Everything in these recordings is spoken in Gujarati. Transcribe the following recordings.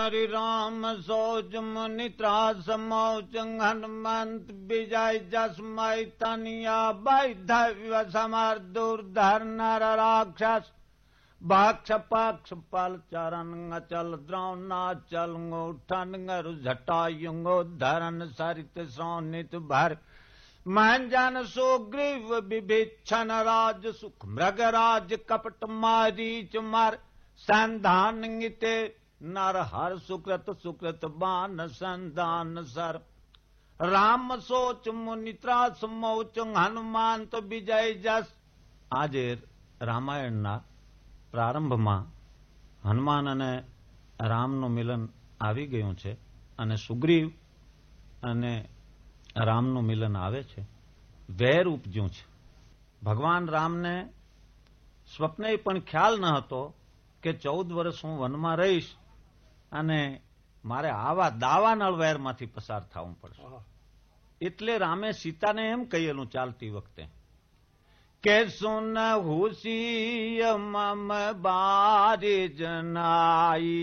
हरि राम सोच मुनि त्रास मौच हनुमंत विजय जसमय तनिया बाई धैर्य समर दुर्धर नर राक्षस भाक्ष पाक्ष पाल चरण अचल द्रोणाचल उठन झटायुंगो धरन सरित सोनित भर मंजन सुग्रीव विभीषण राज सुख मृगराज कपट मारीच मार संधान गिते नर हर सुकृत सुकृत बान संधान सर राम सोच मुनि त्रास मौच हनुमान तो विजय जस આજે રામાયણના પ્રારંભમાં હનુમાન અને રામનું મિલન આવી ગયું છે અને સુગ્રીવ અને રામનું મિલન આવે છે. વેર ઉપજ્યું છે. ભગવાન રામને સ્વપ્ને પણ ખ્યાલ ન હતો કે 14 વર્ષ હું વનમાં રહીશ અને મારે આવા દાવાનળ વેરમાંથી પસાર થવું પડશે. એટલે રામે સીતાને એમ કહેલું ચાલતી વખતે કે સુન હુસી મમ બારી જનાઈ.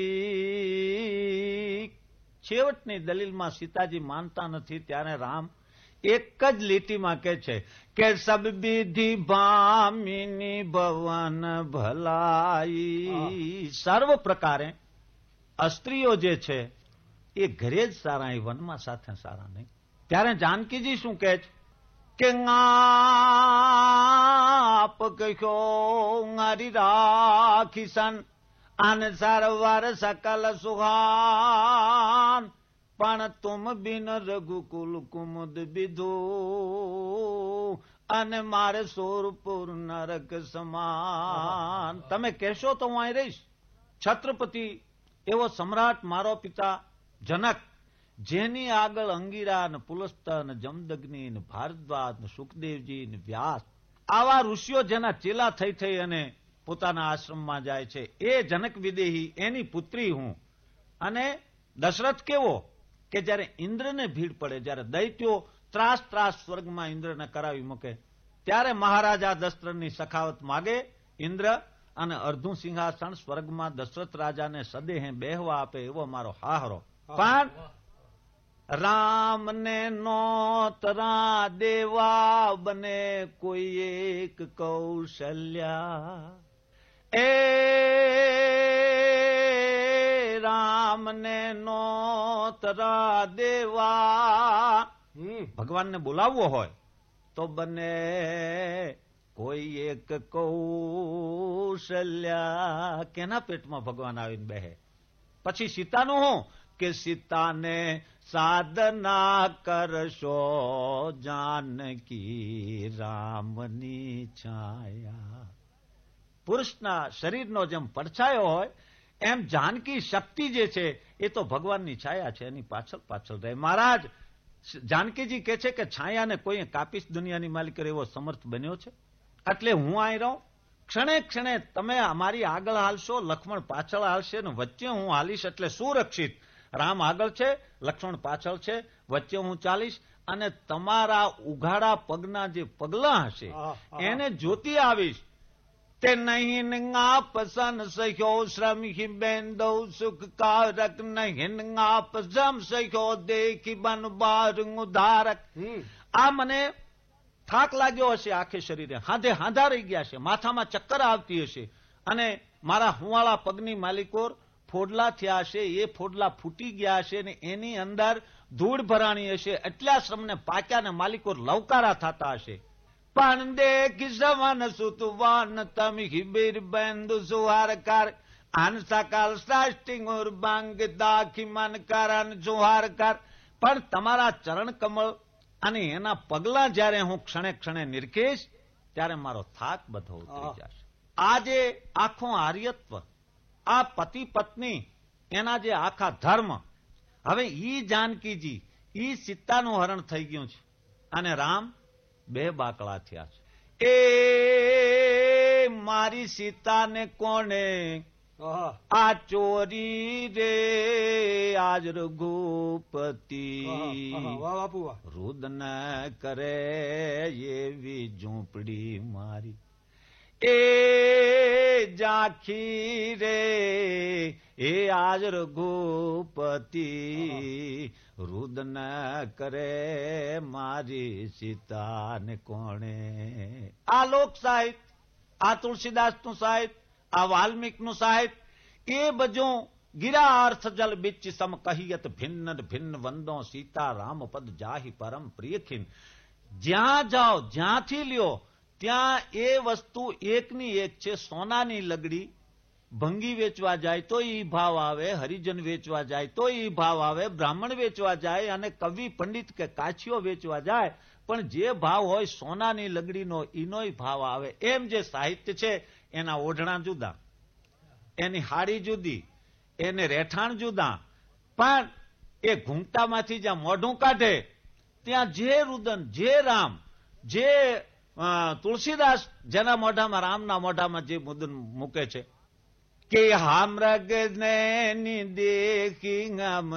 છેવટની દલીલમાં સીતાજી માનતા નથી ત્યારે રામ એક જ લીટીમાં કહે છે કે સબ વિધિ ભામિની ભવન ભલાઈ. સર્વ પ્રકારે સ્ત્રીઓ જે છે એ ઘરે જ સારા, એ વનમાં સાથે સારા નહીં. ત્યારે જાનકીજી શું કહે છે કે આપ કહ્યો મારી રાખી સન અને સરવર સકલ સુહાન પણ તુમ બિન રઘુકુલ કુમુદ વિધુ અને મારે સોરપુર નરક સમાન. તમે કહેશો તો હું અહીં રહીશ. છત્રપતિ એવો સમ્રાટ મારો પિતા જનક, જેની આગળ અંગીરા ને પુલસ્ત્ય ને જમદગ્નિ ને ભારદ્વાજ ને સુખદેવજી ને વ્યાસ આવા ઋષિઓ જેના ચેલા થઈ થઈ અને પોતાના આશ્રમમાં જાય છે, એ જનક વિદેહી એની પુત્રી હું. અને દશરથ કેવો કે જયારે ઇન્દ્રને ભીડ પડે, જયારે દૈત્યો ત્રાસ ત્રાસ સ્વર્ગમાં ઇન્દ્રને કરાવી મૂકે, ત્યારે મહારાજા દશરથની સખાવત માગે ઇન્દ્ર અને અર્ધું સિંહાસન સ્વર્ગમાં દશરથ રાજાને સદેહે બેહવા આપે એવો મારો હાહરો. પણ રામને નોતરા દેવા બને કોઈ એક કૌશલ્યા. એ રામને નોતરા દેવા. ભગવાનને બોલાવવો હોય તો બને કોઈ એક કૌશલ્યા. કેના પેટમાં ભગવાન આવીને બેહે? પછી સીતાનું હું કે સીતાને સાધના કરશો જાનકી રામની છાયા. પુરુષના શરીરનો જેમ પડછાયો હોય એમ જાનકી શક્તિ જે છે એ તો ભગવાનની છાયા છે, એની પાછળ પાછળ રહે. મહારાજ જાનકીજી કહે છે કે છાયાને કોઈ કાપીશ દુનિયાની માલિક એવો સમર્થ બન્યો છે, એટલે હું અહીં રહું. ક્ષણે ક્ષણે તમે અમારી આગળ હાલશો, લક્ષ્મણ પાછળ હાલશે ને વચ્ચે હું હાલીશ, એટલે સુરક્ષિત. રામ આગળ છે, લક્ષ્મણ પાછળ છે, વચ્ચે હું ચાલીશ અને તમારા ઉઘાડા પગના જે પગલા હશે એને જોતી આવીશ. તે નહીં પસન સહ્યો શ્રમ હિ બેંદો સુખ કારક નહીં પસમ સહ્યો દેખી બન બાર ઉધારક. આ મને થાક લાગ્યો હશે, આખે શરીરે હાથે હાંધા રહી ગયા છે, માથામાં ચક્કર આવતી હશે અને મારા હુંવાળા પગની માલિકોર ફોડલા થયા હશે, એ ફોડલા ફૂટી ગયા હશે ને એની અંદર ધૂળ ભરાણી હશે. એટલા શ્રમને પાક્યા ને માલિકોર લવકારા થતા હશે. પણ દેખી સવન સુતવાન તમી હિબીર બેન્દુ સુહારકાર આન સકાલ સાષ્ટિંગ ઓર બાંગ દાખી મન કરણ સુહારકાર. પણ તમારા ચરણ કમળ અને એના પગલા જયારે હું ક્ષણે ક્ષણે નિરખીશ ત્યારે મારો થાક બધો ઉતરી જશે. આજે આખું આર્યત્વ, આ પતિ પત્ની એના જે આખા ધર્મ, હવે ઈ જાનકીજી ઈ સીતાનું હરણ થઈ ગયું છે અને રામ બે બાકડા થયા છે. એ મારી સીતાને કોને આ ચોરી રે આજ રઘુપતિ રુદ ન કરે એવી ઝૂંપડી મારી. એ જાખી રે એ આજ રઘુપતિ રુદન કરે મારી સીતાને કોણે. આ લોક સાહિત્ય, આ તુલસીદાસનું સાહિત્ય, આ વાલ્મીકનું સાહિત્ય એ બધું ગિરા અર્થ જલ બિચ સમ કહિયત ભિન્ન ભિન્ન વંદો સીતા રામ પદ જાહી પરમ પ્રિયખીન. જ્યાં જાઓ જ્યાંથી લ્યો ત્યાં એ વસ્તુ એકની એક છે. સોનાની લગડી ભંગી વેચવા જાય તો ઈ ભાવ આવે, હરિજન વેચવા જાય તો ઈ ભાવ આવે, બ્રાહ્મણ વેચવા જાય અને કવિ પંડિત કે કાછીઓ વેચવા જાય પણ જે ભાવ હોય સોનાની લગડીનો ઈનોય ભાવ આવે. એમ જે સાહિત્ય છે એના ઓઢણા જુદા, એની હાડી જુદી, એને રહેઠાણ જુદા, પણ એ ઘૂંઘટામાંથી જ્યાં મોઢું કાઢે ત્યાં જે રુદન, જે રામ, જે તુલસીદાસ જેના મોઢામાં, રામના મોઢામાં જે મુદન મૂકે છે કે હામરગ ને દેખી ગમ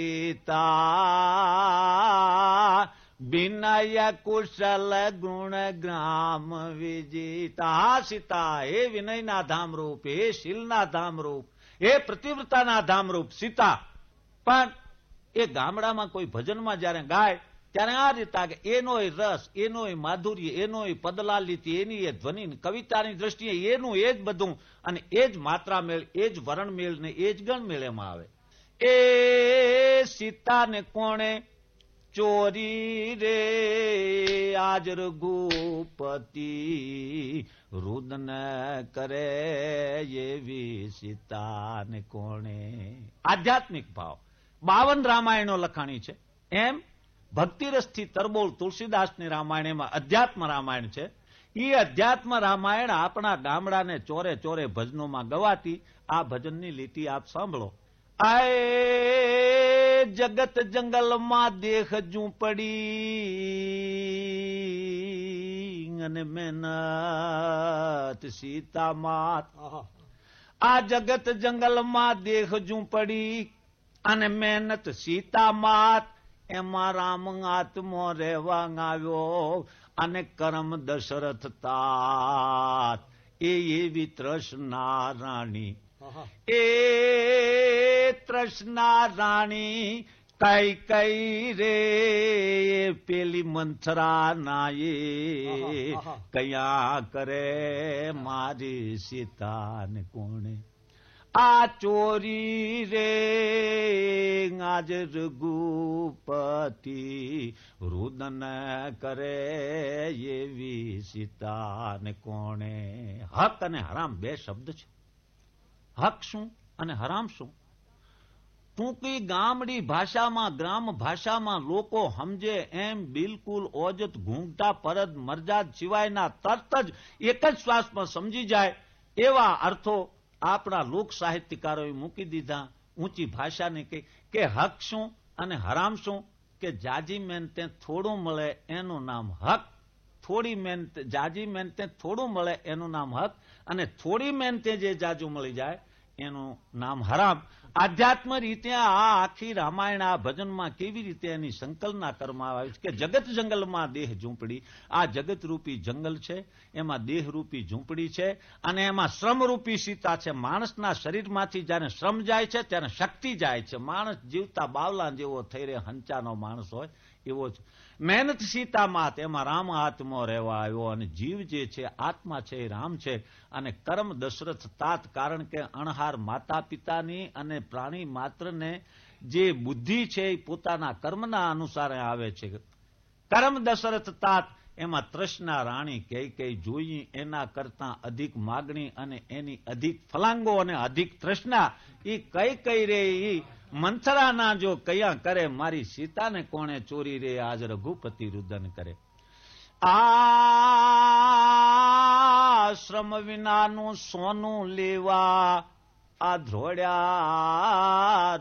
સીતા વિનય કુશલ ગુણ ગ્રામ વિજિતા. હા સીતા, હે વિનયના ધામરૂપ, હે શીલના ધામરૂપ, હે પ્રતિવ્રતાના ધામરૂપ સીતા. પણ એ ગામડામાં કોઈ ભજનમાં જયારે ગાય ત્યારે આ રીતે કે એનોય રસ, એનોય માધુર્ય, એનોય પદલાલિતી, એની એ ધ્વનિ, કવિતાની દ્રષ્ટિએ એનું એ જ બધું, અને એ જ માત્રા મેળ, એ જ વરણ મેળ ને એ જ ગણ મેળ એમાં આવે. એ સીતાને કોણે ચોરી રે આજ રઘુપતિ રુદન કરે એવી સીતાને કોણે. આધ્યાત્મિક ભાવ 52 રામાયણો લખાણી છે. એમ ભક્તિરસથી તરબોળ તુલસીદાસની રામાયણ એમાં અધ્યાત્મ રામાયણ છે. એ અધ્યાત્મ રામાયણ આપણા ગામડાને ચોરે ચોરે ભજનોમાં ગવાતી. આ ભજનની લીટી આપ સાંભળો. આય જગત જંગલમાં દેખ ઝૂંપડી અને મહેનત સીતા માત. આ જગત જંગલમાં દેખ ઝૂંપડી અને મહેનત સીતા માત. એમાં રામ આત્મો રહેવા આવ્યો અને કરમ દશરથ તાત. એ એવી તૃષ્ણા રાણી, એ તૃષ્ણા રાણી કઈ કઈ રે પેલી મંથરા નાયે કયા કરે મારી સીતાને કોણે. આ ચોરી રે આજ રઘુપતિ રુદન કરે એવી સીતાને કોણે. હક અને હરામ બે શબ્દ છે. હક શું અને હરામ શું? ટૂંકી ગામડી ભાષામાં, ગ્રામ ભાષામાં લોકો સમજે એમ બિલકુલ ઓજત, ઘૂંઘટા, પરદ, મરજાદ સિવાયના તરત જ એક જ શ્વાસમાં સમજી જાય એવા અર્થો આપણા લોક સાહિત્યકારોએ મૂકી દીધા. ઊંચી ભાષાને કે હક શું અને હરામ શું? કે જાજી મહેનતે થોડું મળે એનું નામ હક, થોડી મહેનત, જાજી મહેનતે થોડું મળે એનું નામ હક, અને થોડી મહેનતે જે જાજુ મળી જાય એનું નામ હરામ. આધ્યાત્મ રીતે આ આખી રામાયણ આ ભજનમાં કેવી રીતે એની સંકલના કરવામાં આવી છે કે જગત જંગલમાં દેહ ઝૂંપડી. આ જગતરૂપી જંગલ છે, એમાં દેહરૂપી ઝૂંપડી છે, અને એમાં શ્રમરૂપી સીતા છે. માણસના શરીરમાંથી જ્યારે શ્રમ જાય છે ત્યારે શક્તિ જાય છે. માણસ જીવતા બાવલા જેવો થઈ રહે, હંચાનો માણસ હોય એવો જ. મહેનત સીતા માત, એમાં રામ આત્મો રહેવા આવ્યો, અને જીવ જે છે આત્મા છે એ રામ છે. અને કર્મ દશરથ તાત, કારણ કે અણહાર માતા પિતાની અને પ્રાણી માત્રને જે બુદ્ધિ છે એ પોતાના કર્મના અનુસારે આવે છે. કર્મ દશરથ તાત, એમાં તૃષ્ણા રાણી કઈ કઈ જોઈ એના કરતા અધિક માગણી અને એની અધિક ફલાંગો અને અધિક તૃષ્ણા એ કઈ કઈ રે એ મંથરાના જો કયા કરે મારી સીતાને કોણે ચોરી રે આજ રઘુપતિ રુદન કરે. આશ્રમ વિનાનું સોનું લેવા આ ધ્રોડ્યા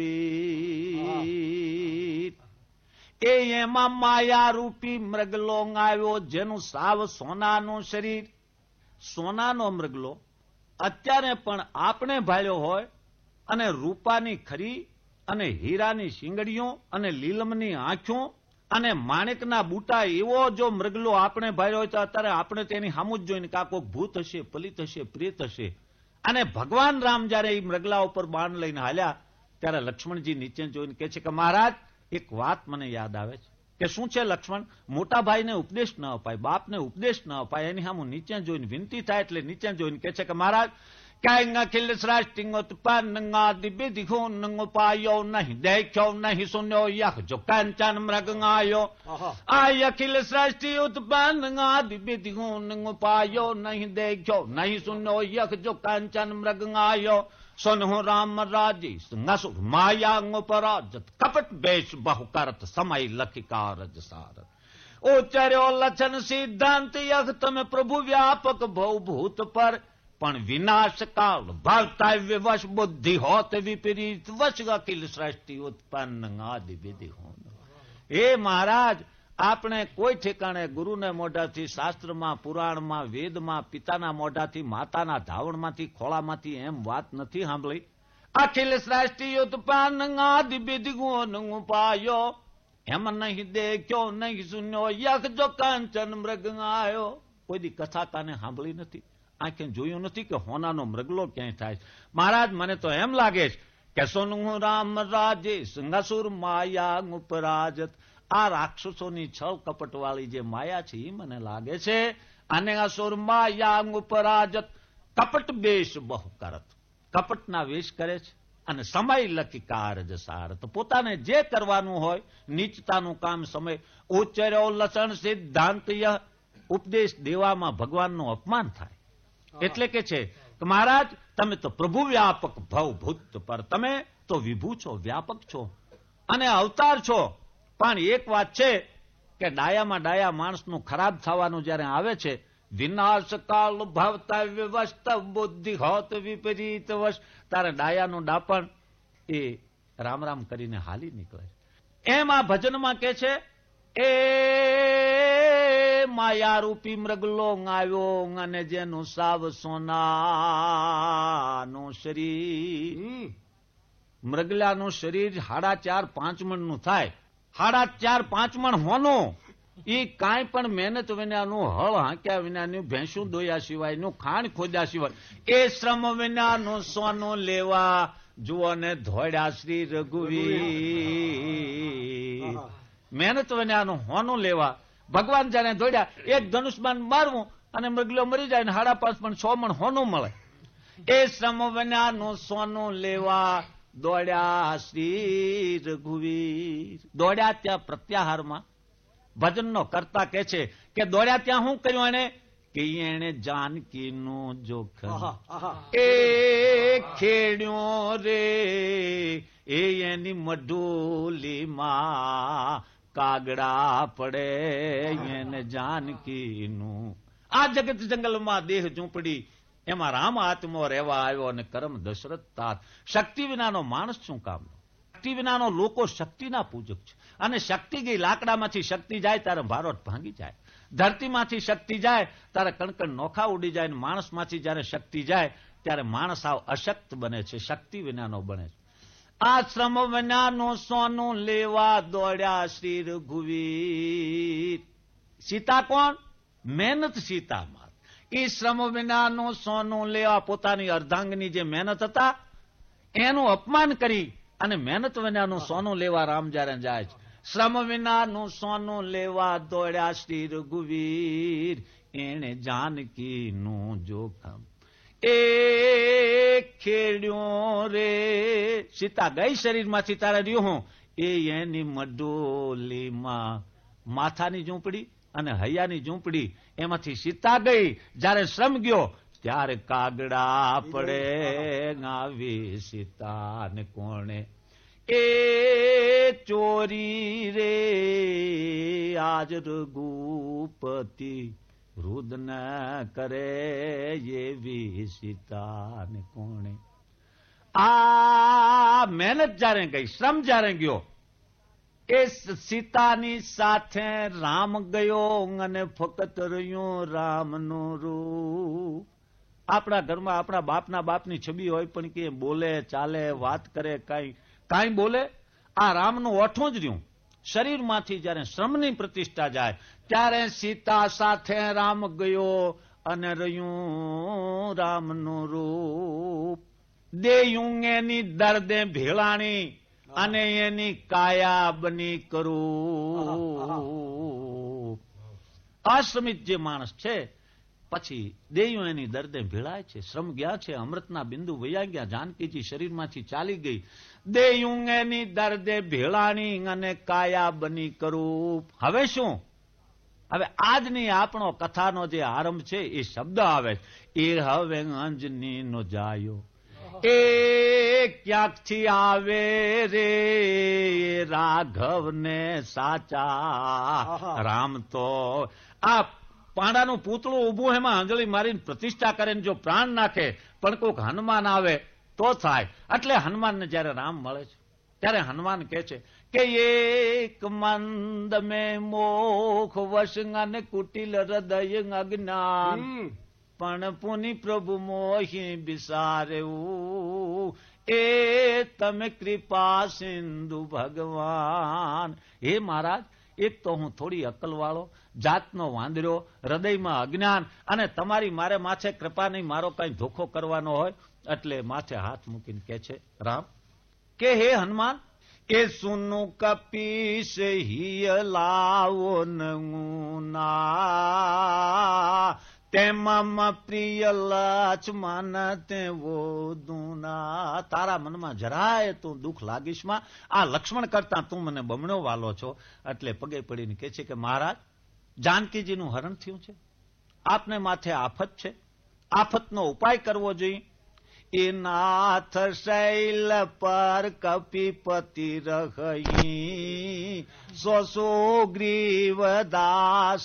રઘુવીર. એ એમાં માયા રૂપી મૃગલો આવ્યો જેનું સાવ સોનાનું શરીર. સોનાનો મૃગલો અત્યારે પણ આપણે ભાળ્યો હોય અને રૂપાની ખરી અને હીરાની શીંગડીઓ અને લીલમની આંખો અને માણેકના બૂટા એવો જો મૃગલો આપણે ભાર્યો હોય તો અત્યારે આપણે તેની સામું જ જોઈને કાં કોક ભૂત હશે, પલિત હશે, પ્રેત હશે. અને ભગવાન રામ જયારે એ મૃગલા ઉપર બાણ લઈને હાલ્યા ત્યારે લક્ષ્મણજી નીચે જોઈને કહે છે કે મહારાજ એક વાત મને યાદ આવે છે. કે શું છે લક્ષ્મણ? મોટા ભાઈને ઉપદેશ ન અપાય, બાપને ઉપદેશ ન અપાય. એની સામે નીચે જોઈને વિનંતી થાય એટલે નીચે જોઈને કહે છે કે મહારાજ ક્યાંય ખિલ શ્રાષ્ટિંગોત્પાન્નંગા દિવ્ય દિખો નંગો પાયો નહીં દેખ્યો નહીં સુન્યો યખ જો કાંચન મૃગંગાયો આ અખિલ શ્રાષ્ટિ ઉત્પાન્નંગા દિવ્ય દિખો નંગો પાયો નહીં દેખ્યો નહીં સુન્યો યખ જો કાંચન મૃગંગાયો સોનહુ રામ રાજી નસુર માયાંગ પરાજત કપટ બેશ બહુ કરત સમય લખિકારજ સારત ઉચ્ચર્યો લક્ષણ સિદ્ધાંત યખ તમે પ્રભુ વ્યાપક ભવ ભૂત પર પણ વિનાશ કાળ ભાવતાવ્ય વશ બુદ્ધિ હોત વિપરીત વશ અખિલ સૃષ્ટિ ઉત્પન્ન આદિ વિધિ હો. એ મહારાજ આપણે કોઈ ઠેકાણે ગુરુને મોઢાથી, શાસ્ત્રમાં, પુરાણમાં, વેદમાં, પિતાના મોઢાથી, માતાના ધાવણમાંથી, ખોળામાંથી એમ વાત નથી સાંભળી. અખિલ સૃષ્ટિ ઉત્પન્ન આદિ વિધિ ગુણ પાયો એમ નહીં દેખ્યો નહીં સુન્યો યખ જો કાંચન મૃગ આયો. કોઈ દી કથા કાને સાંભળી નથી, આંખે જોયું નથી કે હોનાનો મૃગલો ક્યાંય થાય. મહારાજ મને તો એમ લાગે છે કે સોનું રામ રાજે સંગાસુર માયા ઉપરાજત. આ રાક્ષસોની છળ કપટવાળી જે માયા છે એ મને લાગે છે અને અસુર માયા ઉપરાજત કપટ બેશ બહુ કરત. કપટના વેશ કરે છે અને સમય લખી કારજ સારત. પોતાને જે કરવાનું હોય નીચતાનું કામ સમય ઉચ્ચર્યો લસણ સિદ્ધાંત ઉપદેશ દેવામાં ભગવાનનું અપમાન થાય. એટલે કે છે કે મહારાજ તમે તો પ્રભુ વ્યાપક ભવ ભૂત પર, તમે તો વિભુ છો, વ્યાપક છો અને અવતાર છો. પણ એક વાત છે કે ડાયામાં ડાયા માણસનું ખરાબ થવાનું જયારે આવે છે વિનાશ કાળ ભાવતાવ્ય વશ બુદ્ધિ હોત વિપરીત વશ તારે ડાયાનું ડાપણ એ રામ રામ કરીને હાલી નીકળે. એમ આ ભજનમાં કે છે એ માયારૂપી મૃગલો આવ્યો અને જેનું સાવ સોનાનું શરીર, મૃગલાનું શરીર 4.5 મણનું થાય. 4.5 મણ હોનું એ કાંઈ પણ મહેનત વિનાનું, હળ હાંક્યા વિનાનું, ભેંસું દોયા સિવાયનું, ખાણ ખોદ્યા સિવાય એ શ્રમ વિનાનું સોનું લેવા જુઓ ને ધોળ્યા શ્રી રઘુવીર. મહેનત વિનાનું હોનું લેવા ભગવાન જાણે દોડ્યા. એક ધનુષબાણ મારવું અને મૃગલો મરી જાય ને 5.5 મણ 6 મણ હોનું મળે. એ શ્રમ વિનાનું સોનું લેવા દોડ્યા શ્રી રઘુવીર. દોડ્યા ત્યાં પ્રત્યાહારમાં ભજનનો કરતા કે છે કે દોડ્યા ત્યાં શું કર્યું એને કે એને જાનકીનું જોખમ એ ખેડ્યો રે એ એની મઢુલીમાં કાગડા પડે એને જાનકીનું. આ જગત જંગલમાં દેહ ઝૂંપડી એમાં રામ આત્મો રહેવા આવ્યો અને કર્મ દશરથ તાત. શક્તિ વિનાનો માણસ શું કામનો? શક્તિ વિનાનો લોકો શક્તિના પૂજક છે અને શક્તિ ગઈ, લાકડામાંથી શક્તિ જાય ત્યારે ભારોટ ભાંગી જાય, ધરતીમાંથી શક્તિ જાય ત્યારે કણકણ નોખા ઉડી જાય, અને માણસમાંથી જયારે શક્તિ જાય ત્યારે માણસ આવ અશક્ત બને છે, શક્તિ વિનાનો બને છે. આશ્રમ વિનાનું સોનું લેવા દોડ્યા શ્રી રઘુવીર. સીતા કોણ? મહેનત સીતામાં. એ શ્રમ વિનાનું સોનું લેવા પોતાની અર્ધાંગની જે મહેનત હતા એનું અપમાન કરી અને મહેનત વિનાનું સોનું લેવા રામ જયારે જાય છે. શ્રમ વિનાનું સોનું લેવા દોડ્યા શ્રી રઘુવીર એને જાનકીનું જોખમ એ ખેડ્યો રે. સીતા ગઈ શરીરમાંથી તારે રહ્યું એ એની મડોલીમાં. માથાની ઝૂંપડી અને હૈયાની ઝૂંપડી એમાંથી સીતા ગઈ. જયારે શ્રમ ગયો ત્યારે કાગડા પડે આવી સીતાને કોણે એ ચોરી રે આજ રઘુપતિ રુદ ન કરે એવી સીતાને કોણે. આ મહેનત જયારે ગઈ, શ્રમ જયારે ગયો એ સીતાની સાથે રામ ગયો અને ફક્ત રહ્યું રામનું રૂપ. આપણા ઘરમાં આપણા બાપના બાપની છબી હોય પણ કે બોલે ચાલે વાત કરે કાંઈ બોલે. આ રામનું ઓઠું જ રહ્યું, શરીરમાંથી જયારે શ્રમની પ્રતિષ્ઠા જાય ત્યારે સીતા સાથે રામ ગયો અને રહ્યું રામનું રૂપ. દેયું એની દર્દે ભેળાણી અને એની કાયા બની કરું. અશ્રમિત જે માણસ છે પછી દેયું એની દર્દે ભેળાય છે. શ્રમ ગયા છે, અમૃતના બિંદુ વયા ગયા, જાનકીજી શરીરમાંથી ચાલી ગઈ. દેયું એની દર્દે ભેળાણી અને કાયા બની કરું. હવે શું? હવે આજની આપણો કથાનો જે આરંભ છે એ શબ્દ આવે એ હવે અંજની નો જાયો એ ક્યાંકથી આવે રે રાઘવને સાચા. રામ તો આ પાંડાનું પૂતળું ઊભું એમાં અંજળી મારીને પ્રતિષ્ઠા કરે જો પ્રાણ નાખે પણ કોઈક હનુમાન આવે તો થાય. એટલે હનુમાનને જયારે રામ મળે છે ત્યારે હનુમાન કહે છે કે એક મંદ મેં મોખ વશ અને કુટિલ હૃદય અજ્ઞાન પણ પુનિ પ્રભુ મોહી બિસારેવું એ તમે કૃપા સિંધુ ભગવાન. હે મહારાજ, એક તો હું થોડી અક્કલવાળો, જાતનો વાંદરો, હૃદયમાં અજ્ઞાન, અને તમારી મારે માથે કૃપા નહીં, મારો કઈ ધોખો કરવાનો હોય એટલે માથે હાથ મૂકીને કે છે રામ કે હે હનુમાન એ સુનું કપીશ હિય લાવો ના તેમાં પ્રિય લક્ષ્મણ તે વો દુના. તારા મનમાં જરાય તું દુઃખ લાગીશમાં, આ લક્ષ્મણ કરતા તું મને બમણો વાલો છો. એટલે પગે પડીને કહે છે કે મહારાજ, જાનકીજીનું હરણ થયું છે, આપને માથે આફત છે, આફતનો ઉપાય કરવો જોઈએ. એ નાથ શૈલ પર કપિપતિ રહી સો ગ્રીવ દાસ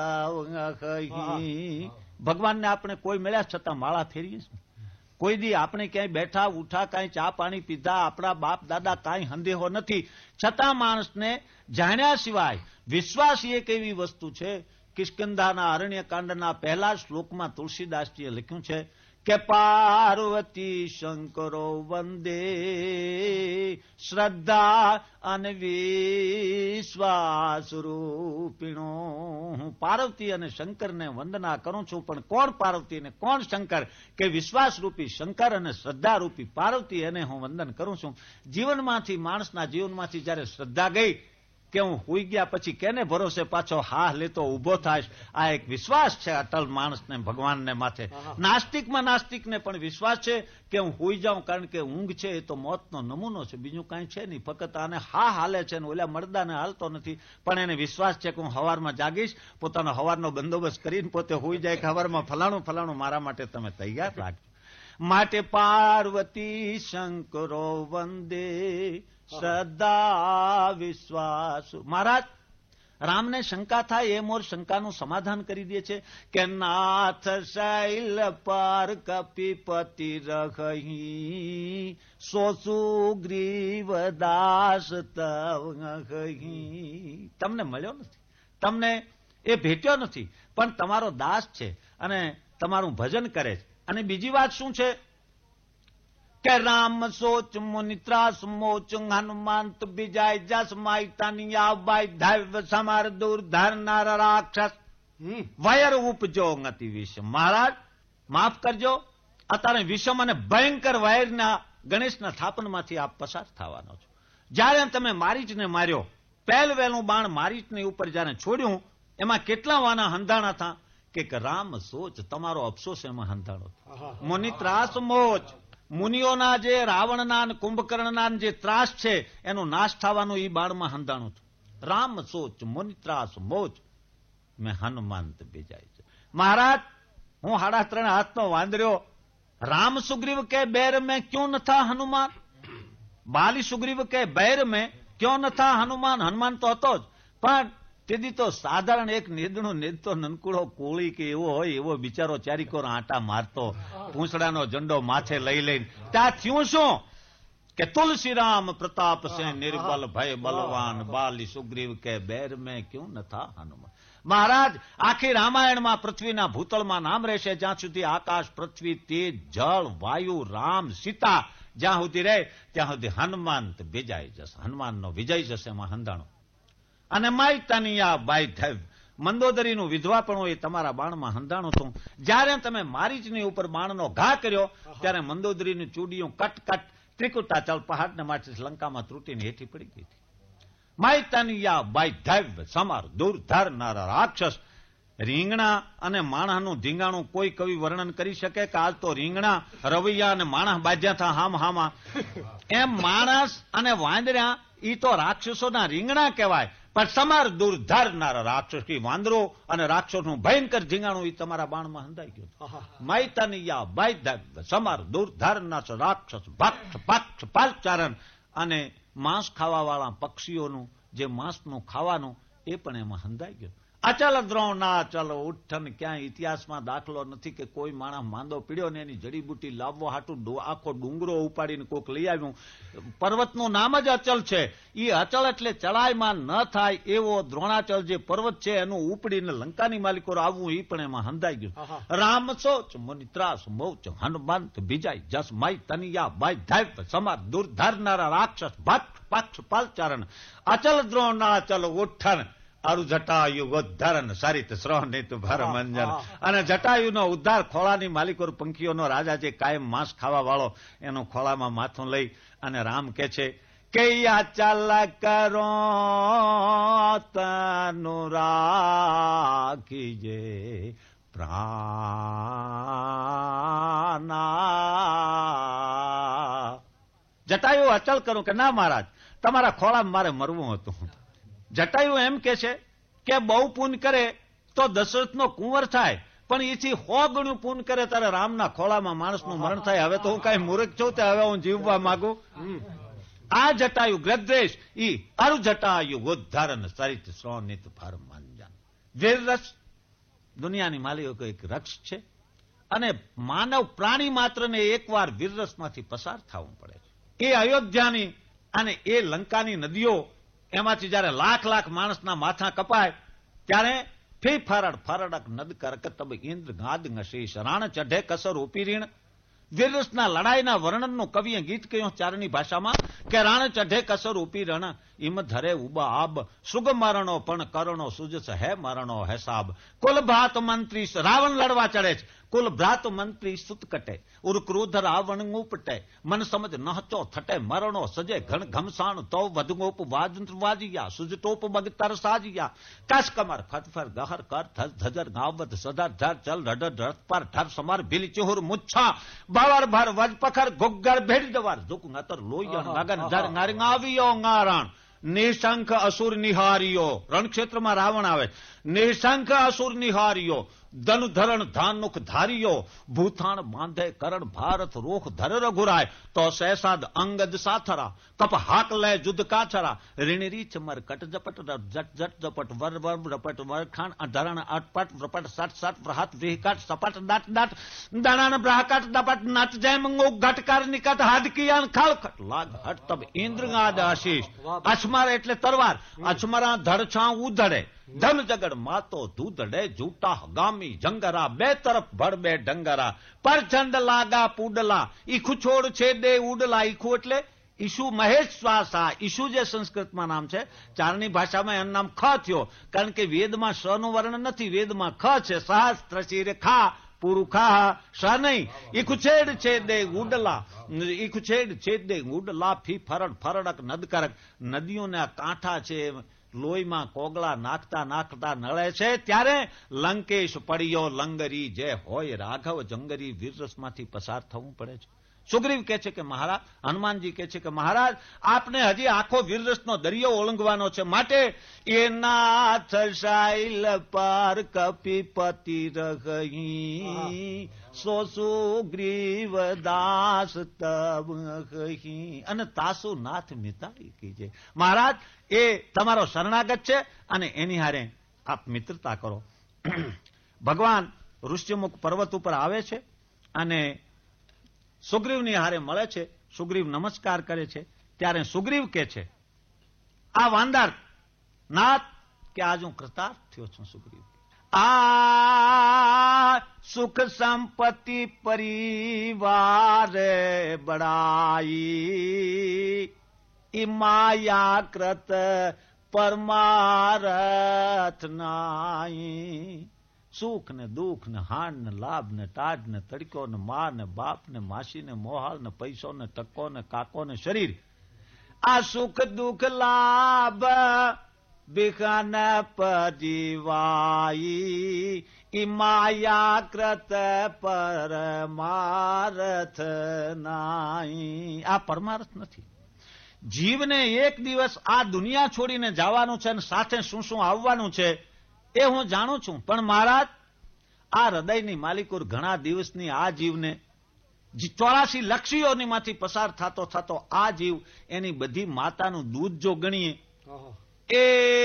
તવહી. ભગવાનને આપણે કોઈ મળ્યા છતાં માળા ફેરીએ છીએ. કોઈ દી આપણે ક્યાંય બેઠા ઉઠા, કાંઈ ચા પાણી પીધા, આપણા બાપ દાદા કાંઈ સંદેહો નથી, છતાં માણસને જાણ્યા સિવાય વિશ્વાસ એક એવી વસ્તુ છે. કિષ્કિંધાના અરણ્યકાંડના પહેલા શ્લોકમાં તુલસીદાસજીએ લખ્યું છે કે પાર્વતી શંકરો વંદે શ્રદ્ધા અને વિશ્વાસ રૂપિણો. હું પાર્વતી અને શંકરને વંદના કરું છું, પણ કોણ પાર્વતી અને કોણ શંકર? કે વિશ્વાસ રૂપી શંકર અને શ્રદ્ધા રૂપી પાર્વતી, એને હું વંદન કરું છું. જીવનમાંથી, માણસના જીવનમાંથી જયારે શ્રદ્ધા ગઈ કે હું હુઈ ગયા પછી કેને ભરોસે પાછો હાહ લેતો ઉભો થાય, આ એક વિશ્વાસ છે અટલ માણસને ભગવાનને માથે. નાસ્તિકમાં નાસ્તિકને પણ વિશ્વાસ છે કે હું હુઈ જાઉં, કારણ કે ઊંઘ છે એ તો મોતનો નમૂનો છે, બીજું કાંઈ છે નહીં. ફક્ત આને હા હાલે છે ને ઓલા મરદાને હાલતો નથી, પણ એને વિશ્વાસ છે કે હું હવારમાં જાગીશ, પોતાનો હવારનો બંદોબસ્ત કરીને પોતે હુઈ જાય કે હવારમાં ફલાણું ફલાણું મારા માટે તમે તૈયાર રાખજો. માટે પાર્વતી શંકરો વંદે શ્રદ્ધા વિશ્વાસ. મહારાજ, રામને શંકા થાય એ મોર શંકાનું સમાધાન કરી દે છે કે નાથ શૈલ પર કપિપતિ રહી સોસુ ગ્રીવ દાસ તવહી. તમને મળ્યો નથી, તમને એ ભેટ્યો નથી, પણ તમારો દાસ છે અને તમારું ભજન કરે છે. અને બીજી વાત શું છે કે રામ સોચ મુનિત્રાસ મોચ હનુમંત બીજાય જસ માઇતાનિયા બાય ધૈવ સમાર દૂર ધરનાર રાક્ષસ વયર ઉપજો ગતિ વિષમ. મહારાજ માફ કરજો, અત્યારે વિષમ અને ભયંકર વયરના ગણેશના થાપણમાંથી આપ પસાર થવાનો છો. જયારે તમે મારીચને માર્યો, પહેલવેલું બાણ મારીચની ઉપર જયારે છોડ્યું, એમાં કેટલા વાના હંધાણા હતા કે રામ સોચ, તમારો અફસોસ એમાં હંધાણો. મુનિ ત્રાસ મોચ, મુનિઓના જે રાવણના અને કુંભકર્ણના જે ત્રાસ છે એનો નાશ થવાનું એ બાણમાં હંધાણું હતું. રામ સોચ મુનિ ત્રાસ મોચ મેં હનુમંત બીજાય છે. મહારાજ, હું 3.5 હાથનો વાંદર્યો, રામ સુગ્રીવ કે बैर में क्यों न था हनुमान, बाली सुग्रीव के बैर में क्यों न था हनुमान. હનુમાન તો હતો જ, પણ તેથી તો સાધારણ એક નેદણો નેદતો નનકુડો કોળી કે એવો હોય, એવો બિચારો ચારીકોર આંટા મારતો, પૂંછડાનો ઝંડો માથે લઈ લઈને. ત્યાં થયું શું કે તુલસીરામ પ્રતાપ સે નિર્બલ ભય બલવાન બાલી સુગ્રીવ કે बैर में क्यों न था हनुमान. મહારાજ, આખી રામાયણમાં પૃથ્વીના ભૂતળમાં નામ રહેશે જ્યાં સુધી આકાશ, પૃથ્વી, તેજ, જળ, વાયુ, રામ, સીતા જ્યાં સુધી રહે ત્યાં સુધી હનુમંત વિજય જશે. હનુમાનનો વિજય જશે એમાં હંધાણો. અને માય તનિયા બાય ધૈવ, મંદોદરીનું વિધવાપણું એ તમારા બાણમાં હંધાણું હતું. જ્યારે તમે મારીચની ઉપર બાણનો ઘા કર્યો ત્યારે મંદોદરીની ચૂડીઓ કટ કટ ત્રિકુટા ચલ પહાડને માટે લંકામાં ત્રુટીને હેઠી પડી ગઈ હતી. માય તનિયા બાય ધૈવ સમાર દૂર ધારનારા રાક્ષસ. રીંગણા અને માણસનું ધીંગાણું કોઈ કવિ વર્ણન કરી શકે કે આજ તો રીંગણા રવૈયા અને માણસ બાજ્યા થા હામ હામાં? એમ માણસ અને વાંદરા ઈ તો રાક્ષસોના રીંગણા કહેવાય, પણ સમાર દૂર ધારનારા રાક્ષસ કી વાંદરો અને રાક્ષસનું ભયંકર ધીંગાણું ઈ તમારા બાણમાં હંધાઈ ગયું. માયતાનિયા બાય સમાર દૂર ધારનાર રાક્ષસ ભક્ષ પક્ષ પાલચારણ અને માંસ ખાવા વાળા પક્ષીઓનું જે માંસનું ખાવાનું એ પણ એમાં હંધાઈ ગયું. અચલ દ્રોણ ના અચલ ઉઠ્ઠન, ક્યાંય ઇતિહાસમાં દાખલો નથી કે કોઈ માણસ માંદો પીડ્યો ને એની જડીબુટી લાવવા હાટું આખો ડુંગરો ઉપાડીને કોક લઈ આવ્યું. પર્વતનું નામ જ અચલ છે. એ અચલ એટલે ચડાઈમાં ન થાય એવો દ્રોણાચલ જે પર્વત છે એનું ઉપડીને લંકાની માલિકો આવવું એ પણ એમાં હંધાઈ ગયું. રામ સોચ મુનિત્રાસ મૌચ હનુમંત વિજય જસ માય તનિયા બાય ધૈવ સમાર દુર્ધારનારા રાક્ષસ ભક્ષ પક્ષ પાલચારણ. અચલ દ્રોણ ના અચલ ઉઠ્ઠન આરું જટાયુ ઉદ્ધારણ સારિત શ્રવણિત ભર મંજન. અને જટાયુનો ઉદ્ધાર ખોળાની માલિકો પંખીઓનો રાજા જે કાયમ માંસ ખાવા વાળો એનો ખોળામાં માથું લઈ અને રામ કે છે કે ચાલ કરો તનું રાખીજે પ્રાણા. જટાયુ અચલ કરું કે ના મહારાજ, તમારા ખોળામાં મારે મરવું હતું. જટાયુ એમ કે છે કે બહુ પૂન કરે તો દશરથનો કુંવર થાય, પણ એથી 100 ગણું પૂન કરે ત્યારે રામના ખોળામાં માણસનું મરણ થાય. હવે તો હું કઈ મૂર્ખ છું તે હવે હું જીવવા માંગુ. આ જટાયુ ગ્રદ્વેશ ઈ અરુ જટાયુ ઉદ્ધારણ સરિત શ્રોણિત ભર મંજન. વીરરસ દુનિયાની માલિકો એક રક્ષ છે અને માનવ પ્રાણી માત્રને એકવાર વીરરસમાંથી પસાર થવું પડે છે. એ અયોધ્યાની અને એ લંકાની નદીઓ એમાંથી જયારે લાખ લાખ માણસના માથા કપાય ત્યારે ફી ફરડક નદ કરકતબ ઇન્દ્ર ગાદ શીશ રાણ ચઢે કસર ઉપીરીણ. વીરરસના લડાઈના વર્ણનનું કવિએ ગીત કહ્યું ચારની ભાષામાં કે રાણ ચઢે કસર ઉપીરણ ઇમ ધરે ઉબા આબ સુગ મરણો પણ કરણો સુજસ હે મરણો હેસાબ. કુલ ભ્રાત મંત્રી રાવણ લડવા ચડે છે. કુલ ભ્રાત મંત્રી સુત કટે ઉર ક્રોધ રાવણ ઉપટે મન સમજ નહચો થટે મરણો સજે ઘણ ઘમસાણ તો વધગોપ વાજિયા સુજટોપ બગતર સાજિયા. કસ કમર ફતફર ગહર કર ધજર ગાવત સદર ધર ચલ રડ રથ પર ઢર સમાર ભીલ ચુહુર મુચ્છા બાવર ભર વજ પખર ગુગ્ગર ભેડ દવાર ઝુક નતર લોયણ નગન ધર નારિયો ગારણ. નિશંખ અસુર નિહારીઓ, રણક્ષેત્રમાં રાવણ આવે. નિશંખ અસુર નિહારીઓ ધનુધરણ ધાનુખ ધારીઓ ભૂથાણ બાંધે કરણ ભારત રોખ ધર રઘુરાય તો સહેસાદ અંગદ સાથરા તપ હાક લે જુદ કાછરા રીણરી ચમર કટ જપટ જટ જટ જપટ વર વર રપટ વરખાણ ધરણ અટપટ વ્રપટ સટ સટ પ્રહત વિહકટ સપટ દાટ દાટ દણાન બ્રાહકટ દપટ નચ જય મંગો ઘટકાર નિકટ હાદકિયાન ખાલખટ લાગ હટ તબ ઇન્દ્રગાદ આશીષ. અછમર એટલે તરવાર. અછમરા ધડ ઉધડે ધન જગડ માતો ધૂધડે જૂટા હગામી જંગરા બે તરફ ભડબે ડંગરા પરચંડ લાગા પૂડલા ઈખુ છોડ છે દે ઉડલા. ઈખુ એટલે ઈશુ મહેશ શ્વાસા. ઈશુ જે સંસ્કૃતમાં નામ છે, ચારની ભાષામાં એનું નામ ખ થયો કારણ કે વેદમાં શ નું વર્ણન નથી, વેદમાં ખ છે. સહસ્ત્ર શિર ખા પૂરું ખા શ નહીં. ઈખુછેડ છે દે ઉડલા ઈખુછેડ છે દે ઉડલા ફી ફરડ ફરડક નદ કરક. નદીઓના કાંઠા છે લોહીમાં કોગળા નાખતા નાખતા નળે છે ત્યારે લંકેશ પડ્યો લંગરી જે હોય રાઘવ જંગરી. વીરરસમાંથી પસાર થવું પડે છે. સુગ્રીવ કહે છે કે મહારાજ, હનુમાનજી કહે છે કે મહારાજ આપને હજી આખો વીરરસનો દરિયો ઓળંગવાનો છે, માટે એ નાથ શૈલ પાર કપિપતિ રહી સો સુગ્રીવ દાસ તબ કહી અને તાસુ નાથ મિતાઈ કીજે. મહારાજ એ તમારો શરણાગત છે અને એની હારે આપ મિત્રતા કરો. ભગવાન ઋષ્યમુખ પર્વત ઉપર આવે છે અને સુગ્રીવની હારે મળે છે. સુગ્રીવ નમસ્કાર કરે છે ત્યારે સુગ્રીવ કે છે આ વાંદાર નાથ કે આજ હું કૃતાર્થ થયો છું. સુગ્રીવ આ સુખ સંપત્તિ પરિવાર બડાઈ ઈ માયા કૃત પરમારથ નાઈ. સુખ ને દુઃખ ને હાન ને લાભ ને ટાઢ ને તડકો ને મા ને બાપ ને માસી ને મોહાલ ને પૈસો ને ટકો ને કાકો ને શરીર, આ સુખ દુઃખ લાભ બિખાન પજીવાઈ, ઈ માયા કૃત પરમારથ નાઈ. આ પરમાર્થ નથી. જીવને એક દિવસ આ દુનિયા છોડીને જવાનું છે અને સાથે શું શું આવવાનું છે એ હું જાણું છું, પણ મહારાજ આ હૃદયની માલિકુર ઘણા દિવસની આ જીવને 84 લક્ષીઓની માંથી પસાર થતો થતો આ જીવ એની બધી માતાનું દૂધ જો ગણીએ, એ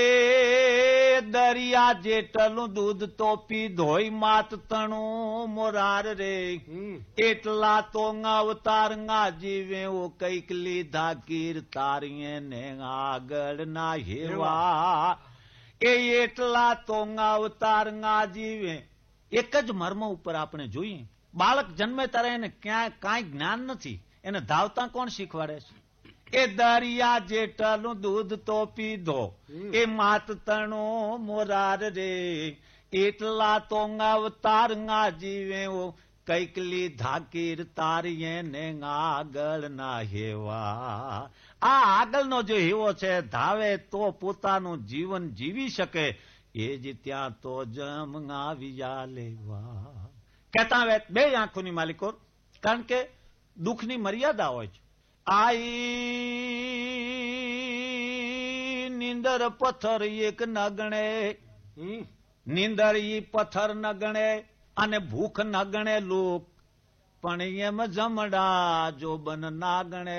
દરિયા જેટલું દૂધ તો પીધોય માત તણું મોરાર રે, એટલા તો અવતાર ના જીવે ઓ કઈક લીધા કીર તારીએ ને આગળ ના હેવા. એ એટલા તો અવતાર ના જીવે. એક જ મર્મ ઉપર આપણે જોઈએ, બાળક જન્મે ત્યારે એને ક્યાંય કાંઈ જ્ઞાન નથી, એને ધાવતા કોણ શીખવાડે છે? એ દરિયા જેટલું દૂધ તો પીધો એ માત તણો મોરાર રે, એટલા તો અવતાર ના જીવે કઈક લીધા કીર તારીએ ને આગળ ના હેવા. આ આગળનો જે હેવો છે ધાવે તો પોતાનું જીવન જીવી શકે, એ જ ત્યાં તો જમ આવ્યા લેવા. કહેતા આવે બે આંખોની માલિકો, કારણ કે દુઃખની મર્યાદા હોય છે. આઈ નીંદર પથ્થર એક ન ગણે, નીંદર ઈ પથ્થર ન ગણે અને ભૂખ ન ગણે લોક, પણ એમ જમડા જોબન ના ગણે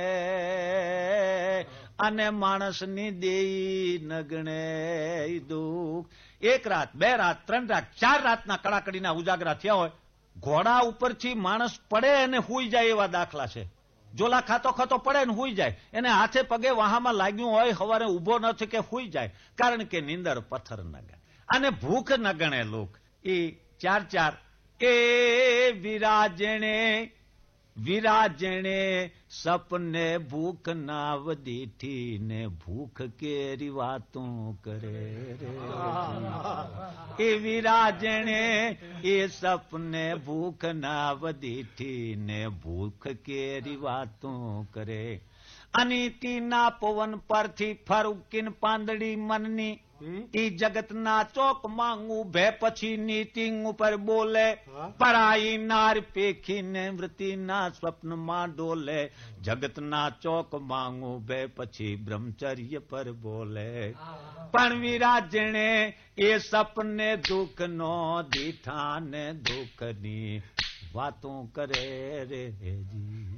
અને માણસની દેઈ ન ગણે દુઃખ. એક રાત, બે રાત, 3 રાત, 4 રાતના કડાકડીના ઉજાગરા થયા હોય, ઘોડા ઉપરથી માણસ પડે અને હુઈ જાય એવા દાખલા છે. જોલા ખાતો ખાતો પડે ને હુઈ જાય, એને હાથે પગે વાહામાં લાગ્યું હોય, સવારે ઉભો ન છે કે હુઈ જાય, કારણ કે નીંદર પથ્થર ન ગણે અને ભૂખ ન ગણે લોક. એ 4 એ વિરાજણે વિરાજણે સપને ભૂખ ના વધીઠી ને ભૂખ કેરી વાતું કરે રે. એ વિરાજણે એ સપને ભૂખ ના વધીઠી ને ભૂખ કેરી વાતું કરે. અનિતિના પવન પરથી ફરુકીન પાંદડી મનની, ઈ જગતના ચોક માંગુ ભે પછી નીતિ ઉપર બોલે, પરાઈ નાર પેખીને વૃત્તિના સ્વપ્નમાં ડોલે. જગતના ચોક માંગુ ભે પછી બ્રહ્મચર્ય પર બોલે, પણ વિરાજણે એ સપને દુઃખ નો દીઠા ને દુઃખની વાતું કરે રે જી.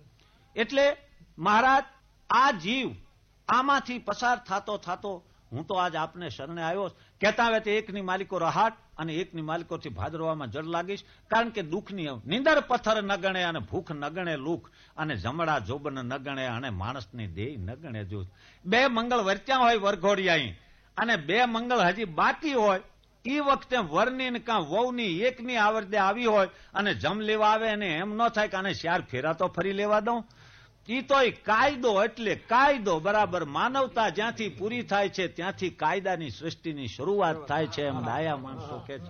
એટલે મહારાજ આ જીવ આમાંથી પસાર થતો થતો હું તો આજ આપને શરણે આવ્યો. કહેતા આવે તે એકની માલિકો રહાટ અને એકની માલિકોથી ભાદરવામાં જડ લાગીશ, કારણ કે દુઃખની નીંદર પથ્થર ન ગણે અને ભૂખ ન ગણે લુખ અને જમડા જોબન ન ગણે અને માણસની દેહ ન ગણે જૂથ. 2 મંગળ વર્ત્યા હોય વરઘોડિયાઈ અને 2 મંગળ હજી બાકી હોય, એ વખતે વરની ને કાં વહુની એકની આવરદે આવી હોય અને જમ લેવા આવે અને એમ ન થાય કે આને 4 ફેરા તો ફરી લેવા દઉં. ઈ તો કાયદો એટલે કાયદો બરાબર. માનવતા જ્યાંથી પૂરી થાય છે ત્યાંથી કાયદાની સૃષ્ટિની શરૂઆત થાય છે, એમ ડાયા માણસો કે છે.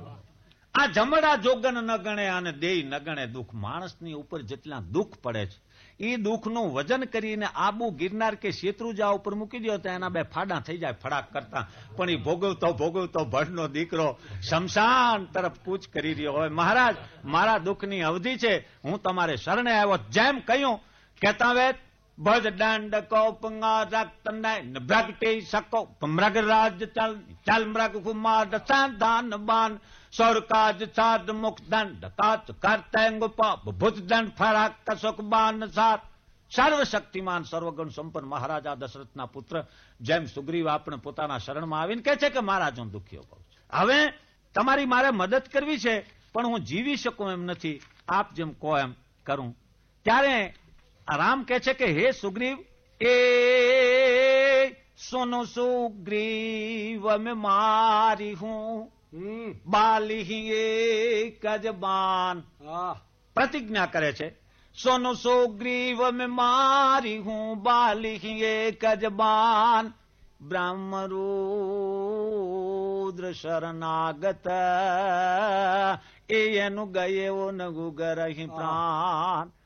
આ જમડા જોગન ન ગણે અને દેહ ન ગણે દુઃખ. માણસની ઉપર જેટલા દુઃખ પડે છે એ દુઃખનું વજન કરીને આબુ ગિરનાર કે શેત્રુંજા ઉપર મૂકી દો તો એના 2 ફાડા થઈ જાય ફડાક કરતા, પણ એ ભોગવતો ભોગવતો ભડનો દીકરો શમશાન તરફ કૂચ કરી રહ્યો હોય. મહારાજ મારા દુઃખની અવધિ છે, હું તમારે શરણે આવ્યો. જેમ કહ્યું કહેતા વેત ભજ દંડ કોપંગા રક્ત ભ્રગટી શકો મૃગરાજ ચાલ મૃગ કુમાર સાધાન બાન સ્વર્કાજ સાદ મુખ દંડ કાચ કરતેંગ પાપ ભુજ દંડ ફરાક કસોક બાન સાત. સર્વશક્તિમાન સર્વગુણ સંપન્ન મહારાજા દશરથના પુત્ર જેમ સુગ્રીવ આપણે પોતાના શરણમાં આવીને કહે છે કે મહારાજ હું દુખ્યો કહું છું, હવે તમારી મારે મદદ કરવી છે પણ હું જીવી શકું એમ નથી, આપ જેમ કહો એમ કરું. ત્યારે રામ કહે છે કે હે સુગ્રીવ, એ સુનો સુગ્રીવ મેં મારી હું બાલી એક જબાન. પ્રતિજ્ઞા કરે છે, સોનો સુગ્રીવ મેં મારી હું બાલી એક જબાન. બ્રહ્મરુદ્ર શરણાગત એ એનું ગયેવો ન ગુગરહી પ્રાણ.